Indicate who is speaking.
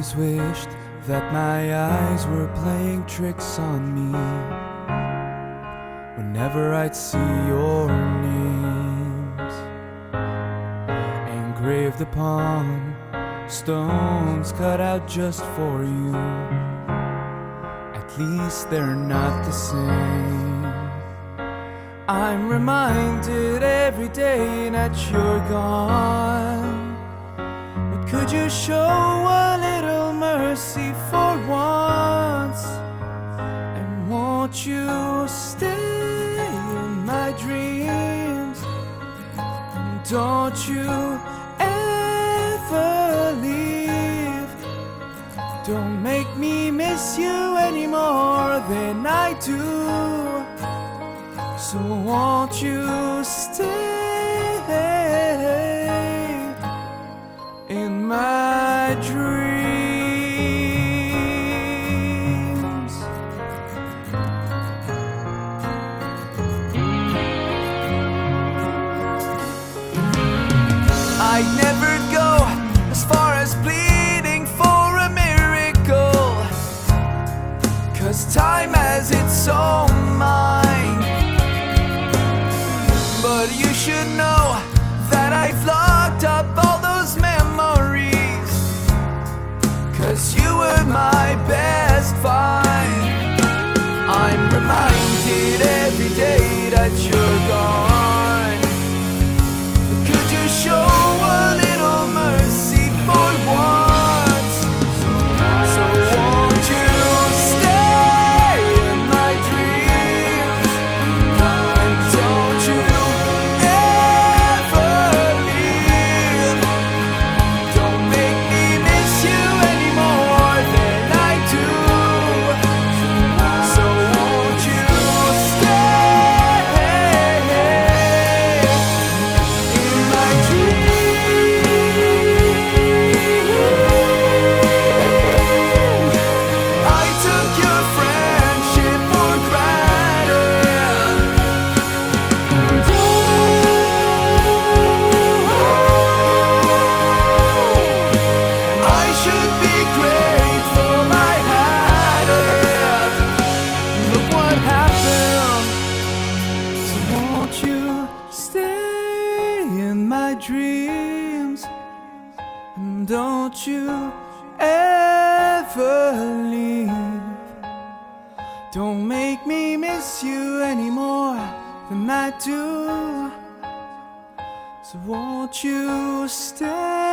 Speaker 1: always wished that my eyes were playing tricks on me whenever I'd see your names engraved upon stones cut out just for you. At least they're not the same. I'm reminded every day that you're gone. But could you show a little mercy for once? And won't you stay in my dreams? And don't you ever leave. Don't make me miss you any more than I do. So won't you stay in my dreams? I'd never go as far as pleading for a miracle, 'cause time has its own mind. But you should know that I've locked up all those memories, 'cause you were my best find. I'm reminded every day that you're gone. Could you show a little mercy for once? So won't you stay in my dreams? And don't you ever leave. Don't make me miss you any more than I do. So won't you stay in my dreams? I took your friendship for granted. I should be grateful I had it. Look what happened. So won't you stay in my dreams? And don't you ever leave. Don't make me miss you any more than I do. So won't you stay